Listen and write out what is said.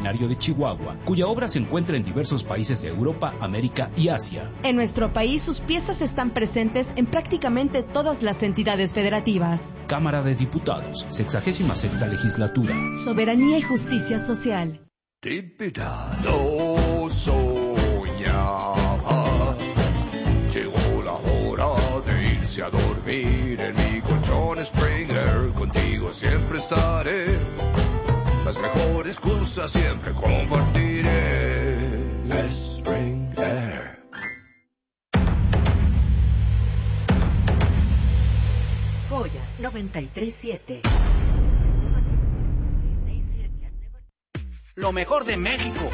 originario de Chihuahua, cuya obra se encuentra en diversos países de Europa, América y Asia. En nuestro país, sus piezas están presentes en prácticamente todas las entidades federativas. Cámara de Diputados, 66ª Legislatura. Soberanía y justicia social. No soñaba. Llegó la hora de irse a dormir en mi colchón Springer. Contigo siempre estaré. Las mejores cosas siempre compartiré. Springer. Joya 93.7. Lo mejor de México,